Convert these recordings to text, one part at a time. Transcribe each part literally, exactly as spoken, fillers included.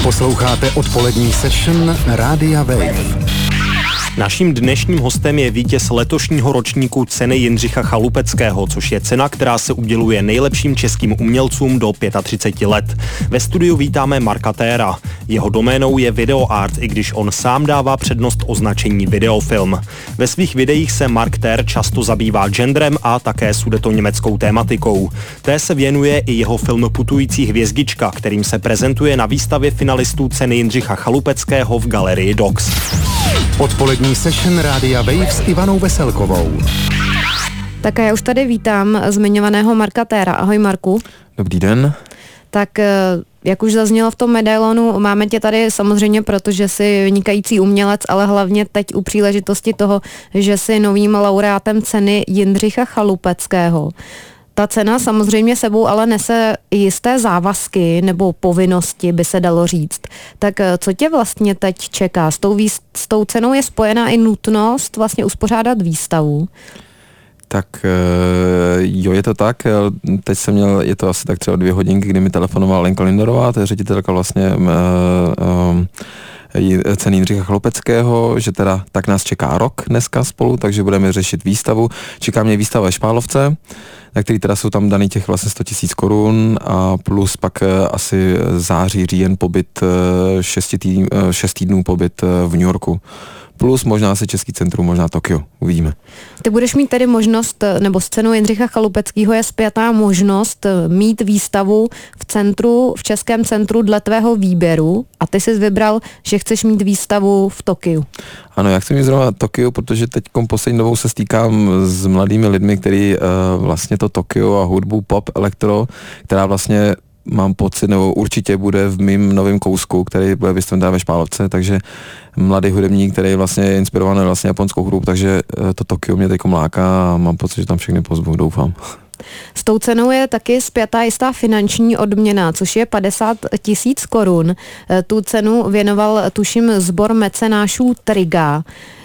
Posloucháte odpolední session Rádia Wave. Naším dnešním hostem je vítěz letošního ročníku ceny Jindřicha Chalupeckého, což je cena, která se uděluje nejlepším českým umělcům do třiceti pěti let. Ve studiu vítáme Marka Téra. Jeho doménou je videoart, i když on sám dává přednost označení videofilm. Ve svých videích se Mark Tér často zabývá genderem a také sudetoněmeckou tématikou. Té se věnuje i jeho film Putující hvězdička, kterým se prezentuje na výstavě finalistů ceny Jindřicha Chalupeckého v galerii Dox. Odpolední session Rádia Wave s Ivanou Veselkovou. Tak a já už tady vítám zmiňovaného Marka Téra. Ahoj Marku. Dobrý den. Tak jak už zaznělo v tom medailonu, máme tě tady samozřejmě, protože jsi vynikající umělec, ale hlavně teď u příležitosti toho, že jsi novým laureátem ceny Jindřicha Chalupeckého. Ta cena samozřejmě sebou ale nese jisté závazky nebo povinnosti, by se dalo říct. Tak co tě vlastně teď čeká? S tou, výst- s tou cenou je spojená i nutnost vlastně uspořádat výstavu. Tak jo, je to tak. Teď jsem měl, je to asi tak třeba dvě hodinky, kdy mi telefonovala Lenka Lindorová, to je ředitelka vlastně um, um, ceny Jindřicha Chalupeckého, že teda tak nás čeká rok dneska spolu, takže budeme řešit výstavu. Čeká mě výstava ve Špálovce, na který teda jsou tam daný těch vlastně sto tisíc korun a plus pak asi září, říjen pobyt, šest týdnů, šest týdnů pobyt v New Yorku. Plus možná se Český centrum, možná Tokio. Uvidíme. Ty budeš mít tedy možnost, nebo s cenou Jindřicha Chalupeckého je spjatá možnost mít výstavu v centru, v Českém centru dle tvého výběru a ty jsi vybral, že chceš mít výstavu v Tokiu. Ano, já chci mít zrovna Tokio, protože teď poslední dobou se stýkám s mladými lidmi, který uh, vlastně to Tokio a hudbu pop, elektro, která vlastně mám pocit, nebo určitě bude v mým novém kousku, který bude vystaven ve Špálovce, takže mladý hudebník, který vlastně je inspirovaný vlastně japonskou hudbou, takže to Tokio mě teď mláká a mám pocit, že tam všechny pozvu, doufám. S tou cenou je taky spjatá jistá finanční odměna, což je padesát tisíc korun. Tu cenu věnoval, tuším, sbor mecenášů Triga.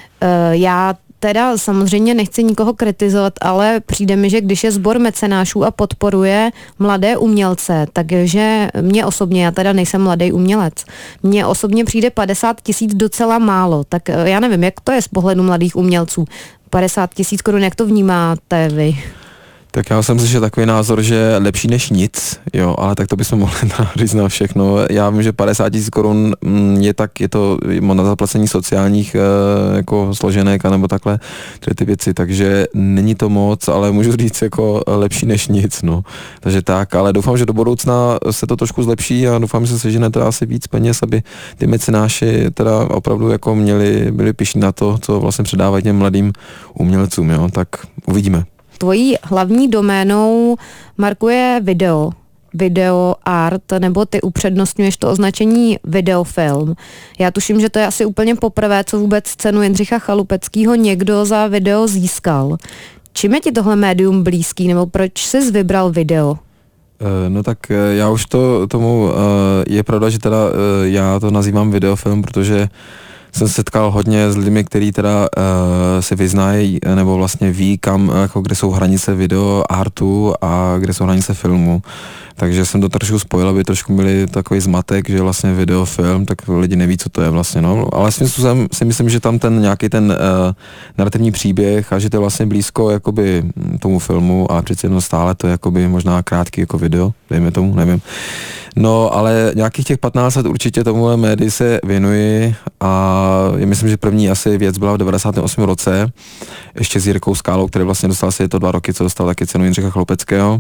Já teda samozřejmě nechci nikoho kritizovat, ale přijde mi, že když je sbor mecenášů a podporuje mladé umělce, takže mně osobně, já teda nejsem mladý umělec, mně osobně přijde padesát tisíc docela málo. Tak já nevím, jak to je z pohledu mladých umělců. padesát tisíc korun, jak to vnímáte vy? Tak já jsem slyšel takový názor, že lepší než nic, jo, ale tak to bychom mohli říct na všechno. Já vím, že padesát tisíc korun je tak, je to na zaplacení sociálních e, jako složenek, anebo takhle, ty věci, takže není to moc, ale můžu říct jako lepší než nic, no. Takže tak, ale doufám, že do budoucna se to trošku zlepší a doufám, že se sežene teda asi víc peněz, aby ty mecenáši teda opravdu jako měli, byli pyšní na to, co vlastně předávají těm mladým umělcům, jo, tak uvidíme. Tvojí hlavní doménou, Marku, je video, video art, nebo ty upřednostňuješ to označení videofilm. Já tuším, že to je asi úplně poprvé, co vůbec cenu Jindřicha Chalupeckého někdo za video získal. Čím je ti tohle médium blízký, nebo proč jsi vybral video? No tak já už to tomu, je pravda, že teda já to nazývám videofilm, protože jsem se setkal hodně s lidmi, kteří teda uh, se vyznají nebo vlastně ví, kam, jako kde jsou hranice video artu a kde jsou hranice filmu. Takže jsem to trošku spojil, aby trošku byli takový zmatek, že vlastně videofilm, tak lidi neví, co to je vlastně, no. Ale svým způsobem si myslím, že tam ten nějaký ten uh, narrativní příběh a že to je vlastně blízko jakoby tomu filmu a přeci jenom stále to je jakoby možná krátký jako video, dejme tomu, nevím. No, ale nějakých těch patnáct let určitě tomu médii se věnuji a já myslím, že první asi věc byla v devadesátém osmém roce, ještě s Jirkou Skálou, který vlastně dostal asi to dva roky, co dostal taky cenu Jindřicha Chalupeckého.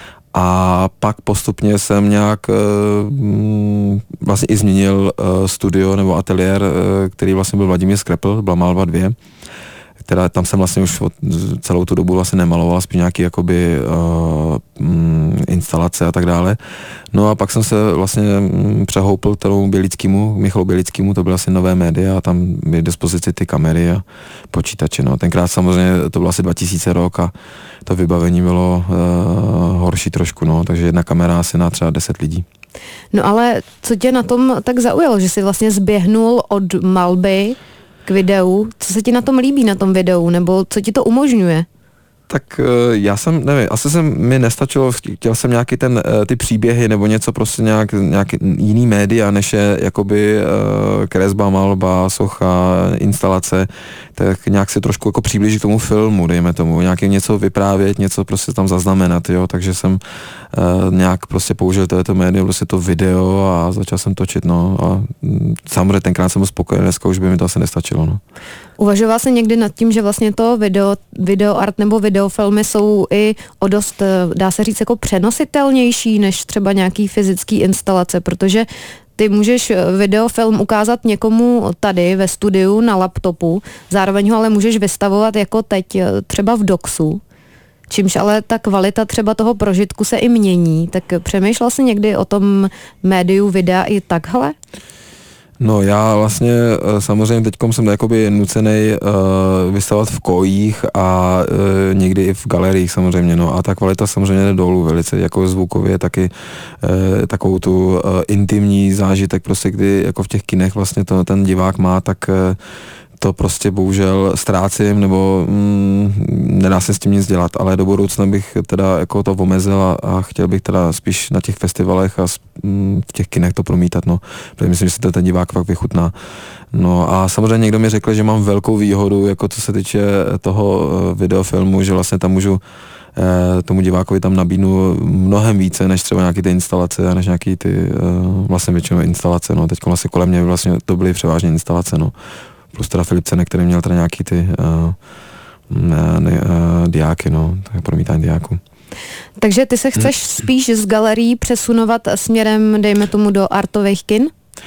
A pak postupně jsem nějak uh, vlastně i změnil uh, studio nebo ateliér, uh, který vlastně byl Vladimír Skrepl, byla Malba dvě. Teda tam jsem vlastně už celou tu dobu vlastně nemaloval, spíš nějaký jakoby uh, um, instalace a tak dále. No a pak jsem se vlastně um, přehoupil k tomu Bělickému, Michalu Bělickému, to byly asi nové média a tam byly dispozici ty kamery a počítače. No. Tenkrát samozřejmě to bylo asi dva tisíce rok a to vybavení bylo uh, horší trošku, no, takže jedna kamera asi na třeba deset lidí. No ale co tě na tom tak zaujalo, že jsi vlastně zběhnul od malby k videu? Co se ti na tom líbí, na tom videu, nebo co ti to umožňuje? Tak já jsem, nevím, asi jsem mi nestačilo, chtěl jsem nějaký ten, ty příběhy nebo něco prostě nějak, nějaký jiný média, než je jakoby kresba, malba, socha, instalace, tak nějak se trošku jako přiblížit k tomu filmu, dejme tomu, nějaký něco vyprávět, něco prostě tam zaznamenat, jo, takže jsem uh, nějak prostě použil tohleto médium, prostě to video a začal jsem točit, no a samozřejmě tenkrát jsem byl spokojený, dneska už by mi to asi nestačilo, no. Uvažoval jsi někdy nad tím, že vlastně to video, videoart nebo videofilmy jsou i o dost, dá se říct, jako přenositelnější než třeba nějaký fyzický instalace, protože ty můžeš videofilm ukázat někomu tady ve studiu na laptopu, zároveň ho ale můžeš vystavovat jako teď třeba v doxu, čímž ale ta kvalita třeba toho prožitku se i mění. Tak přemýšlel jsi někdy o tom médiu videa i takhle? No já vlastně samozřejmě teďkom jsem jakoby nucený uh, vystavovat v kojích a uh, někdy i v galeriích samozřejmě, no a ta kvalita samozřejmě jde dolů velice, jako zvukově taky uh, takovou tu uh, intimní zážitek prostě, kdy jako v těch kinech vlastně to ten divák má, tak uh, to prostě bohužel ztrácím, nebo mm, nedá se s tím nic dělat, ale do budoucna bych teda jako to omezil a, a chtěl bych teda spíš na těch festivalech a mm, v těch kinech to promítat, no, protože myslím, že si to ten divák fakt vychutná. No a samozřejmě někdo mi řekl, že mám velkou výhodu, jako co se týče toho videofilmu, že vlastně tam můžu eh, tomu divákovi tam nabídnu mnohem více, než třeba nějaký ty instalace, než nějaký ty eh, vlastně většinou instalace, no, teď vlastně kolem mě vlastně to byly převážně instalace, no. Plus teda Filip Cenek, který měl teda nějaký ty uh, ne, ne, uh, diáky, no, tak promítání diáků. Takže ty se chceš hmm. spíš z galerií přesunovat směrem, dejme tomu, do artových kin?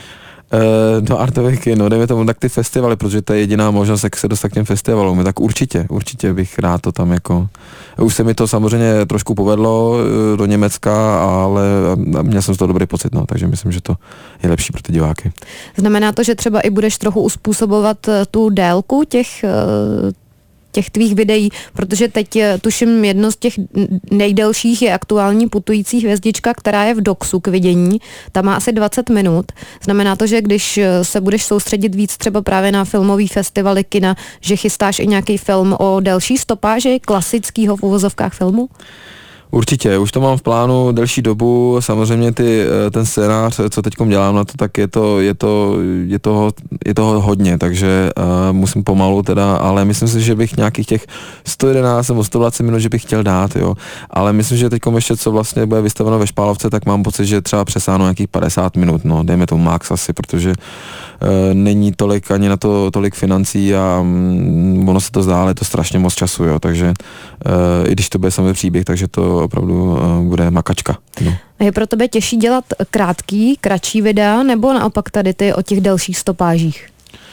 Uh, do artových kin, no, dejme tomu tak ty festivaly, protože to je jediná možnost, jak se dostat k těm festivalům, tak určitě, určitě bych rád to tam jako, už se mi to samozřejmě trošku povedlo uh, do Německa, ale měl jsem z toho dobrý pocit, no, takže myslím, že to je lepší pro ty diváky. Znamená to, že třeba i budeš trochu uspůsobovat tu délku těch uh, těch tvých videí, protože teď tuším jedno z těch nejdelších je aktuální Putující hvězdička, která je v doxu k vidění. Ta má asi dvacet minut. Znamená to, že když se budeš soustředit víc třeba právě na filmový festivaly kina, že chystáš i nějaký film o delší stopáži klasického v uvozovkách filmu? Určitě, už to mám v plánu delší dobu, samozřejmě ty, ten scénář, co teďkom dělám na to, tak je to, je to, je toho, je toho hodně, takže uh, musím pomalu teda, ale myslím si, že bych nějakých těch sto jedenáct nebo sto dvacet minut, že bych chtěl dát, jo, ale myslím, že teďkom ještě, co vlastně bude vystaveno ve Špálovce, tak mám pocit, že třeba přesáhnu nějakých padesát minut, no, dejme tomu max asi, protože uh, není tolik, ani na to tolik financí a um, ono se to zdá, ale je to strašně moc času, jo, takže uh, i když to bude samý příběh, takže to opravdu uh, bude makačka. No. A je pro tebe těžší dělat krátký, kratší videa, nebo naopak tady ty o těch delších stopážích?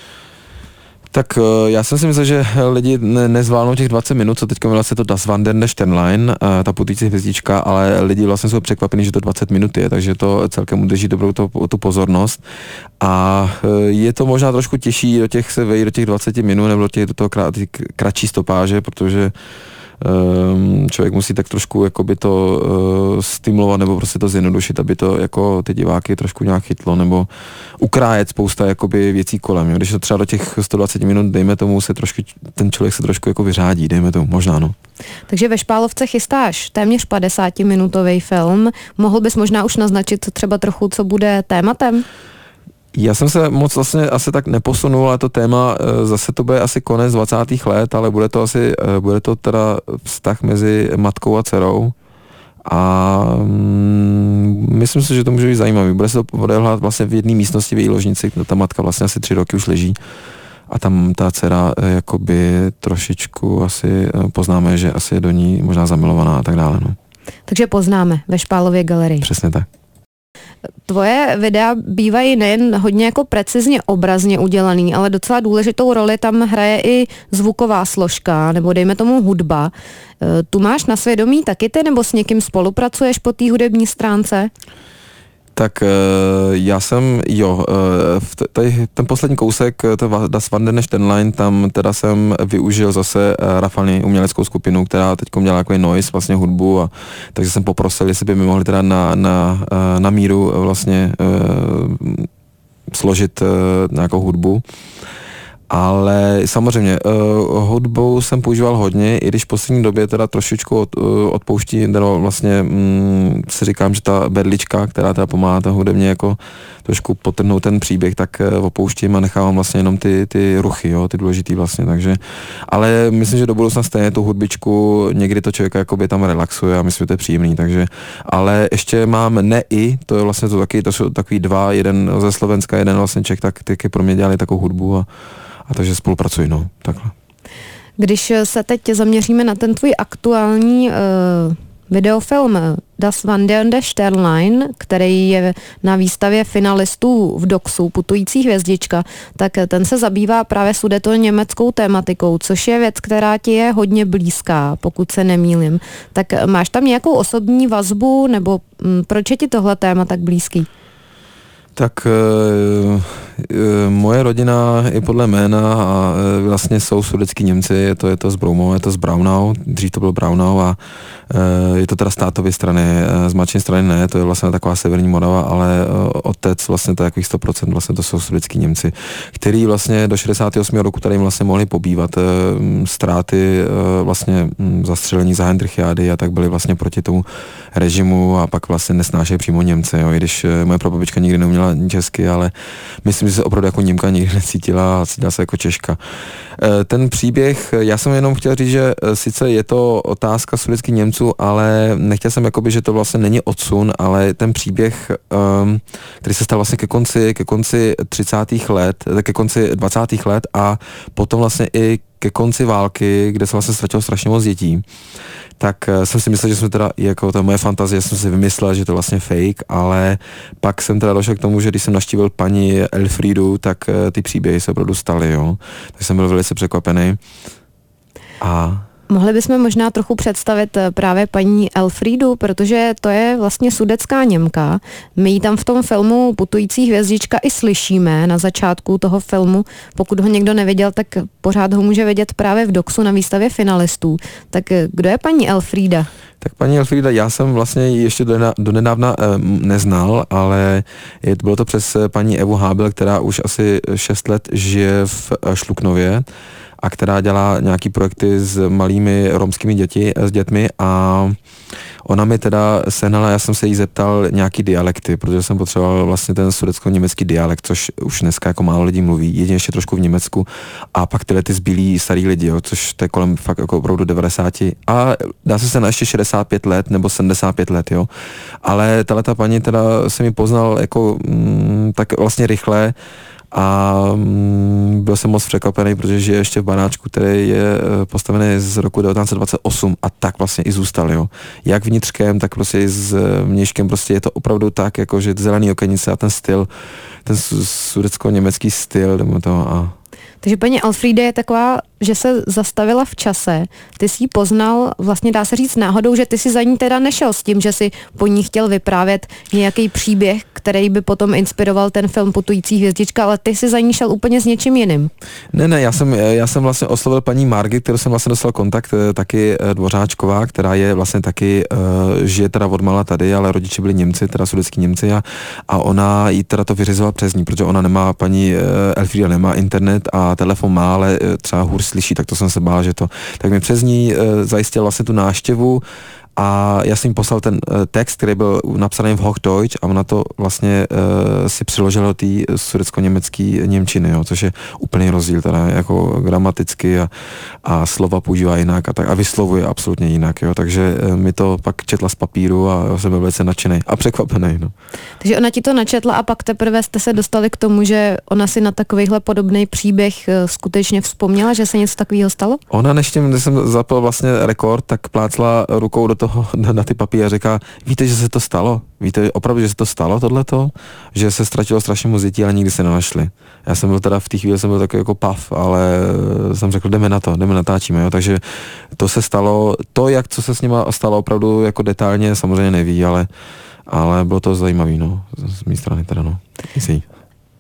Tak uh, já jsem si myslel, že lidi ne, nezvládnou těch dvacet minut, co teďka vlastně to Das Wandernde Sternlein, uh, ta putující hvězdička, ale lidi vlastně jsou překvapení, že to dvacet minut je, takže to celkem udrží dobrou to, tu pozornost. A uh, je to možná trošku těžší do těch se vejít do těch dvacet minut nebo do, těch, do toho krát, kratší stopáže, protože člověk musí tak trošku jakoby to uh, stimulovat nebo prostě to zjednodušit, aby to jako ty diváky trošku nějak chytlo nebo ukrájet spousta jakoby věcí kolem. Jo. Když to třeba do těch sto dvacet minut, dejme tomu, se trošku, ten člověk se trošku jako vyřádí, dejme tomu, možná, no. Takže ve Špálovce chystáš téměř padesátiminutový film. Mohl bys možná už naznačit třeba trochu, co bude tématem? Já jsem se moc vlastně asi tak neposunul, ale to téma zase to bude asi konec dvacátých let, ale bude to asi, bude to teda vztah mezi matkou a dcerou a mm, myslím si, že to může být zajímavý. Bude se to odehrát vlastně v jedné místnosti v její ložnici, kde ta matka vlastně asi tři roky už leží a tam ta dcera jakoby trošičku asi poznáme, že asi je do ní možná zamilovaná a tak dále. No. Takže poznáme ve Špálově galerii. Přesně tak. Tvoje videa bývají nejen hodně jako precizně obrazně udělaný, ale docela důležitou roli tam hraje i zvuková složka, nebo dejme tomu hudba. Tu máš na svědomí taky ty, nebo s někým spolupracuješ po té hudební stránce? Tak já jsem, jo, tady ten poslední kousek, to Das Wandernde Sternlein, tam teda jsem využil zase Rafalny, uměleckou skupinu, která teď dělala takový noise, vlastně hudbu, a takže jsem poprosil, jestli by mi mohli teda na, na, na míru vlastně složit nějakou hudbu. Ale samozřejmě uh, hudbu jsem používal hodně, i když v poslední době teda trošičku od, uh, odpouští, teda vlastně um, si říkám, že ta berlička, která teda pomáhá ta hudebně jako trošku potrhnout ten příběh, tak uh, opouštím a nechávám vlastně jenom ty, ty ruchy, jo, ty důležitý vlastně, takže, ale myslím, že do budoucna stejně tu hudbičku, někdy to člověk jakoby tam relaxuje a myslím, že to je příjemný, takže, ale ještě mám ne i, to je vlastně to taky, to jsou takový dva, jeden ze Slovenska, jeden vlastně Čech, tak taky pro mě dělali takovou hudbu a A takže spolupracuji, no, takhle. Když se teď zaměříme na ten tvůj aktuální uh, videofilm Das Wanderende Sternlein, který je na výstavě finalistů v Doxu, Putující hvězdička, tak ten se zabývá právě sudetoněmeckou tématikou, což je věc, která ti je hodně blízká, pokud se nemýlím. Tak máš tam nějakou osobní vazbu, nebo m, proč je ti tohle téma tak blízký? Tak e, e, moje rodina i podle jména a e, vlastně jsou sudecký Němci, je to, je to z Broumova, je to z Braunau, dřív to bylo Braunau a e, je to teda z tátovy strany, e, z matčiny strany ne, to je vlastně taková severní Morava, ale e, otec vlastně to je takových sto procent vlastně to jsou sudecký Němci, který vlastně do šedesátého osmého roku tady jim vlastně mohli pobývat, e, ztráty e, vlastně m, zastřelení za Heindrichiády a tak byli vlastně proti tomu režimu a pak vlastně nesnášejí přímo Němce, jo, i když e, moje prababička nikdy neuměla česky, ale myslím, že se opravdu jako Němka nikdy necítila a cítila se jako Češka. Ten příběh, já jsem jenom chtěl říct, že sice je to otázka sudeckých Němců, ale nechtěl jsem jakoby, že to vlastně není odsun, ale ten příběh, um, který se stal vlastně ke konci, ke konci třicátých let, ke konci dvacátých let a potom vlastně i ke konci války, kde se vlastně ztratilo strašně moc dětí, tak jsem si myslel, že jsme teda, jako ta moje fantazie, jsem si vymyslel, že to je vlastně fake, ale pak jsem teda došel k tomu, že když jsem navštívil paní Elfriedu, tak ty příběhy se opravdu staly, jo. Tak jsem byl velice překvapený. A mohli bychom možná trochu představit právě paní Elfriedu, protože to je vlastně sudecká Němka. My ji tam v tom filmu Putující hvězdička i slyšíme na začátku toho filmu. Pokud ho někdo neviděl, tak pořád ho může vidět právě v Doxu na výstavě finalistů. Tak kdo je paní Elfrieda? Tak paní Elfrieda, já jsem vlastně ji ještě do nedávna eh, neznal, ale je, bylo to přes paní Evu Hábel, která už asi šest let žije v Šluknově a která dělá nějaký projekty s malými romskými děti, s dětmi a ona mi teda sehnala, já jsem se jí zeptal nějaký dialekty, protože jsem potřeboval vlastně ten sudecko-německý dialekt, což už dneska jako málo lidí mluví, jedině ještě trošku v Německu a pak tyhle ty zbylí starý lidi, jo, což to je kolem fakt jako opravdu devadesáti a dá se se na ještě šedesát pět let nebo sedmdesát pět let, jo, ale tahleta paní teda se mi poznal jako mm, tak vlastně rychle a mm, byl jsem moc překvapený, protože žije ještě v baráčku, který je postavený z roku devatenáct set dvacet osm a tak vlastně i zůstal, jo. Jak vnitřkem, tak prostě i s vnějškem, prostě je to opravdu tak, jako že zelený okenice a ten styl, ten sudecko-německý styl, jdeme to a takže paní Elfriede je taková, že se zastavila v čase. Ty jsi ji poznal, vlastně dá se říct náhodou, že ty si za ní teda nešel s tím, že si po ní chtěl vyprávět nějaký příběh, který by potom inspiroval ten film Putující hvězdička, ale ty si za ní šel úplně s něčím jiným. Ne, ne, já jsem, já jsem vlastně oslovil paní Margit, kterou jsem vlastně dostal kontakt, taky Dvořáčková, která je vlastně taky, uh, žije teda odmala tady, ale rodiče byli Němci, teda sudecký Němci a, a ona jí teda to vyřizovala přes ní, protože ona nemá, paní uh, Elfrieda nemá internet a telefon má, ale třeba hůř slyší, tak to jsem se bál, že to. Tak mi přes ní uh, zajistil vlastně tu návštěvu a já jsem jim poslal ten uh, text, který byl napsaný v Hochdeutsch a ona to vlastně uh, si přiložila do té sudecko-německý němčiny, jo, což je úplný rozdíl, teda jako gramaticky a, a slova používá jinak a tak a vyslovuje absolutně jinak, jo, takže uh, mi to pak četla z papíru a já jsem byl velice nadšený a překvapený, no. Takže ona ti to načetla a pak teprve jste se dostali k tomu, že ona si na takovýhle podobný příběh uh, skutečně vzpomněla, že se něco takového stalo? Ona, než tím, když jsem zapil vlastně rekord, tak plácla rukou do toho na, na ty papíry a říká, víte, že se to stalo? Víte opravdu, že se to stalo tohleto? Že se ztratilo strašně moc dětí, ale nikdy se nenašli. Já jsem byl teda v té chvíli, jsem byl takový jako pav, ale jsem řekl, jdeme na to, jdeme natáčíme, jo? Takže to se stalo, to, jak co se s nima stalo opravdu jako detailně, samozřejmě neví, ale, ale bylo to zajímavý, no, z, z mé strany teda, no. Jsi.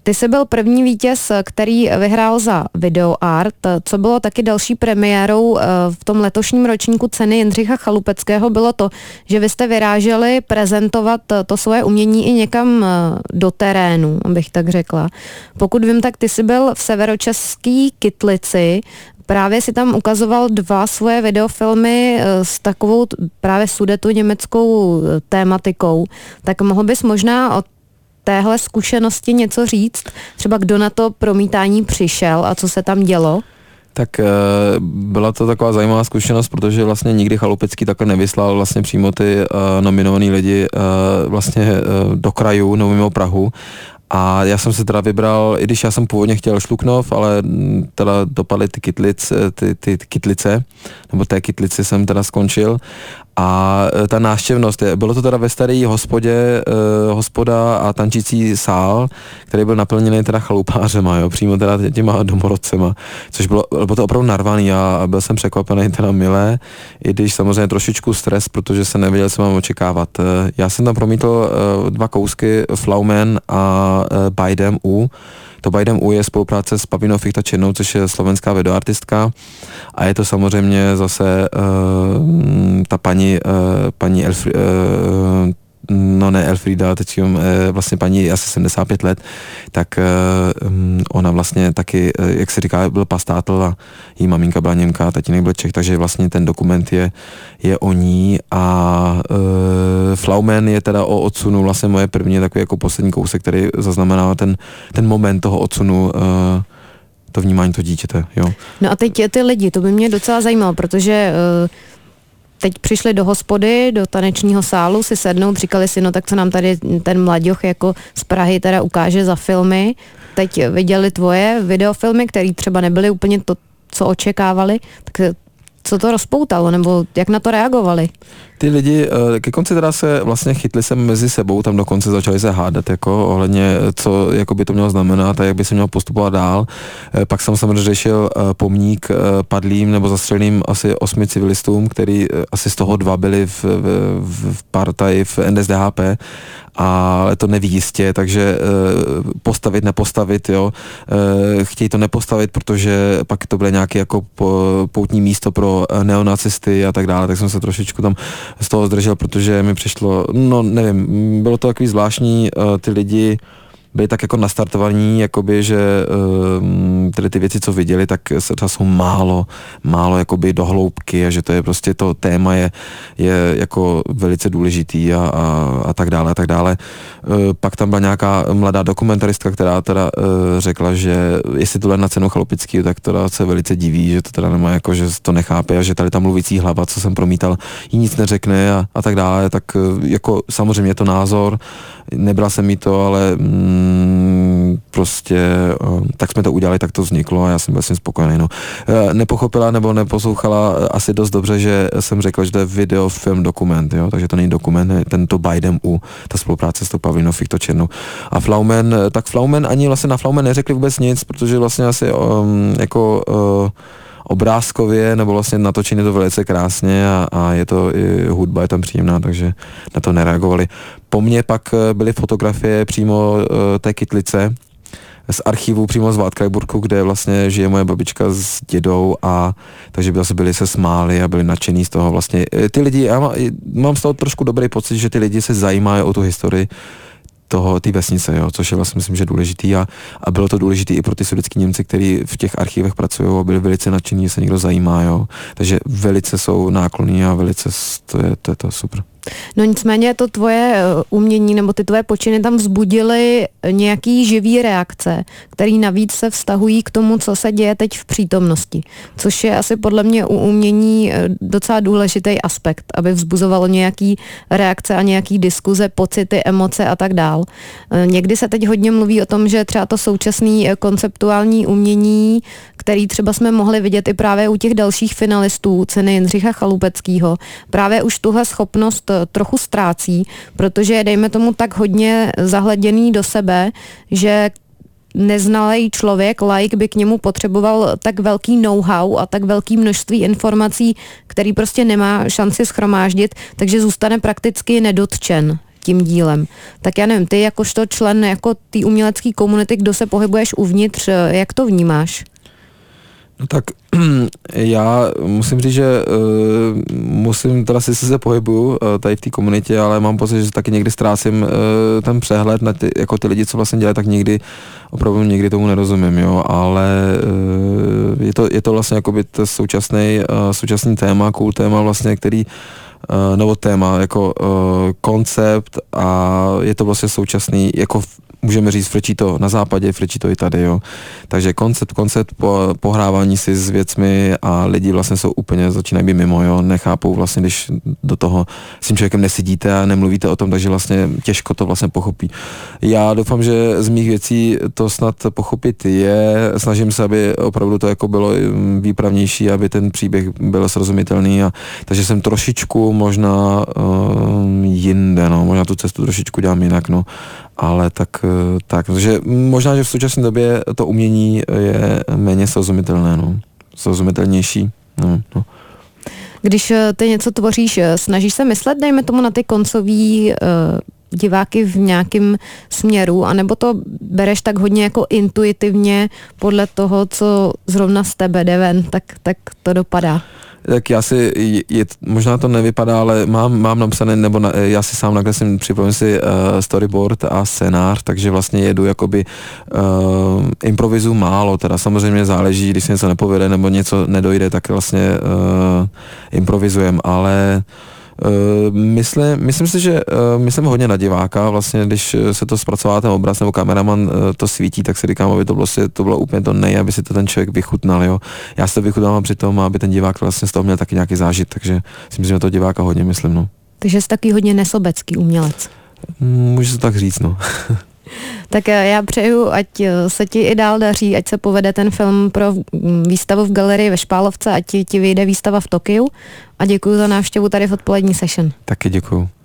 Ty jsi byl první vítěz, který vyhrál za videoart. Co bylo taky další premiérou v tom letošním ročníku ceny Jindřicha Chalupeckého, bylo to, že vy jste vyráželi prezentovat to svoje umění i někam do terénu, abych tak řekla. Pokud vím, tak ty jsi byl v severočeský Kytlici, právě si tam ukazoval dva svoje videofilmy s takovou právě sudetu německou tématikou. Tak mohl bys možná o téhle zkušenosti něco říct? Třeba kdo na to promítání přišel a co se tam dělo? Tak byla to taková zajímavá zkušenost, protože vlastně nikdy Chalupecký takhle nevyslal vlastně přímo ty nominovaný lidi vlastně do krajů nebo mimo Prahu. A já jsem se teda vybral, i když já jsem původně chtěl Šluknov, ale teda dopadly ty, kytlic, ty, ty, ty kytlice, nebo té kytlici jsem teda skončil. A ta návštěvnost, bylo to teda ve staré hospodě, eh, hospoda a tančící sál, který byl naplněný teda chalupářema, jo, přímo teda těma domorodcema, což bylo, bylo to opravdu narvaný a byl jsem překvapený teda milé, i když samozřejmě trošičku stres, protože jsem nevěděl, co mám očekávat. Já jsem tam promítl eh, dva kousky Flaumen a eh, Bydem U. To Bydem U je spolupráce s Pavinou Fichta-Černou, což je slovenská videoartistka, a je to samozřejmě zase uh, ta paní, uh, paní Elfri, uh, no ne Elfrida, teď um, vlastně paní asi sedmdesát pět let, tak uh, um, ona vlastně taky, uh, jak se říká, byl pastátl a jí maminka byla Němka, tatínek byl Čech, takže vlastně ten dokument je, je o ní a uh, Flaumen je teda o odsunu, vlastně moje první takový jako poslední kousek, který zaznamenává ten, ten moment toho odsunu, uh, to vnímání toho dítěte, jo. No a teď ty lidi, to by mě docela zajímalo, protože uh, teď přišli do hospody, do tanečního sálu, si sednout, říkali si, no tak co nám tady ten mladěch jako z Prahy teda ukáže za filmy. Teď viděli tvoje videofilmy, které třeba nebyly úplně to, co očekávali, tak co to rozpoutalo, nebo jak na to reagovali? Ty lidi ke konci teda se vlastně chytli se mezi sebou, tam dokonce začali se hádat jako ohledně, co jako by to mělo znamenat a jak by se mělo postupovat dál. Pak jsem samozřejmě řešil pomník padlým nebo zastřeleným asi osmi civilistům, který asi z toho dva byli v, v, v partaji v N S D H P, ale to neví jistě, takže postavit, nepostavit, jo. Chtějí to nepostavit, protože pak to bude nějaké jako poutní místo pro neonacisty a tak dále, tak jsem se trošičku tam z toho zdržel, protože mi přišlo, no nevím, bylo to takový zvláštní, ty lidi byli tak jako nastartovaní, jakoby, že uh, tedy ty věci, co viděli, tak třeba jsou málo, málo jakoby do hloubky a že to je prostě to téma je, je jako velice důležitý a, a, a tak dále a tak dále. Uh, pak tam byla nějaká mladá dokumentaristka, která teda uh, řekla, že jestli tohle na cenu Chalupecký, tak teda se velice diví, že to teda nemá jako, že to nechápe a že tady ta mluvící hlava, co jsem promítal, jí nic neřekne a, a tak dále, tak uh, jako samozřejmě je to názor, nebrala jsem jí to, ale mm, prostě tak jsme to udělali, tak to vzniklo a já jsem byl s tím spokojený. No. Nepochopila nebo neposlouchala asi dost dobře, že jsem řekl, že to je video, film, dokument, jo? Takže to není dokument, tento Bydem U, ta spolupráce s tou Pavinou Fichta-Černou. A Flaumen, tak Flaumen, ani vlastně na Flaumen neřekli vůbec nic, protože vlastně asi um, jako uh, obrázkově, nebo vlastně natočený to velice krásně a, a je to, i hudba je tam příjemná, takže na to nereagovali. Po mně pak byly fotografie přímo uh, té kytlice z archivu přímo z Vádkrajburku, kde vlastně žije moje babička s dědou a takže by zase byli se smáli a byli nadšení z toho vlastně. Ty lidi, já má, mám z toho trošku dobrý pocit, že ty lidi se zajímají o tu historii toho, ty vesnice, jo, což je vlastně myslím, že důležitý a, a bylo to důležitý i pro ty sudetský Němci, kteří v těch archivech pracují a byli velice nadšení, že se někdo zajímá, jo. Takže velice jsou náklonní a velice, to je to, je to super. No nicméně to tvoje umění nebo ty tvoje počiny tam vzbudily nějaký živý reakce, které navíc se vztahují k tomu, co se děje teď v přítomnosti, což je asi podle mě u umění docela důležitý aspekt, aby vzbuzovalo nějaký reakce a nějaký diskuze, pocity, emoce a tak dál. Někdy se teď hodně mluví o tom, že třeba to současné konceptuální umění, který třeba jsme mohli vidět i právě u těch dalších finalistů ceny Jindřicha Chalupeckýho, právě už tuhle schopnost trochu ztrácí, protože je, dejme tomu, tak hodně zahleděný do sebe, že neznalý člověk, laik, by k němu potřeboval tak velký know-how a tak velký množství informací, který prostě nemá šanci shromáždit, takže zůstane prakticky nedotčen tím dílem. Tak já nevím, ty jakožto člen jako té umělecké komunity, kdo se pohybuješ uvnitř, jak to vnímáš? No tak já musím říct, že uh, musím, teda si se pohybuju uh, tady v té komunitě, ale mám pocit, že taky někdy ztrácím uh, ten přehled na ty, jako ty lidi, co vlastně dělají, tak někdy opravdu někdy tomu nerozumím, jo, ale uh, je, to, je to vlastně jakoby to současný, uh, současný téma, cool téma vlastně, který uh, nebo téma, jako uh, koncept a je to vlastně současný, jako můžeme říct, frčí to na západě, frčí to i tady, jo. Takže koncept, koncept po, pohrávání si s věcmi a lidi vlastně jsou úplně, začínají být mimo, jo. Nechápou vlastně, když do toho s tím člověkem nesedíte a nemluvíte o tom, takže vlastně těžko to vlastně pochopí. Já doufám, že z mých věcí to snad pochopit je. Snažím se, aby opravdu to jako bylo výpravnější, aby ten příběh byl srozumitelný a takže jsem trošičku možná uh, jinde, no. Možná tu cestu trošičku dělám jinak, no. Ale tak, tak, protože možná, že v současné době to umění je méně srozumitelné, no. Srozumitelnější, no, no. Když ty něco tvoříš, snažíš se myslet, dejme tomu, na ty koncový uh, diváky v nějakém směru, anebo to bereš tak hodně jako intuitivně podle toho, co zrovna z tebe jde ven, tak, tak to dopadá? Tak já si, je, možná to nevypadá, ale mám, mám napsané, nebo na, já si sám nakreslím, připravím si uh, storyboard a scénář, takže vlastně jedu jakoby uh, improvizu málo, teda samozřejmě záleží, když se něco nepovede nebo něco nedojde, tak vlastně uh, improvizujem, ale Uh, myslím, myslím si, že uh, myslím hodně na diváka, vlastně když se to zpracová ten obraz nebo kameraman uh, to svítí, tak si říkám, aby to bylo, to bylo úplně to nej, aby si to ten člověk vychutnal, jo. Já si to vychutnám při tom, aby ten divák vlastně z toho měl taky nějaký zážit, takže si myslím, že to diváka hodně myslím, no. Takže jsi taky hodně nesobecký umělec. Můžu to tak říct, no. Tak já přeju, ať se ti i dál daří, ať se povede ten film pro výstavu v galerii ve Špálovce, ať ti, ti vyjde výstava v Tokiu a děkuji za návštěvu tady v odpolední session. Taky děkuju.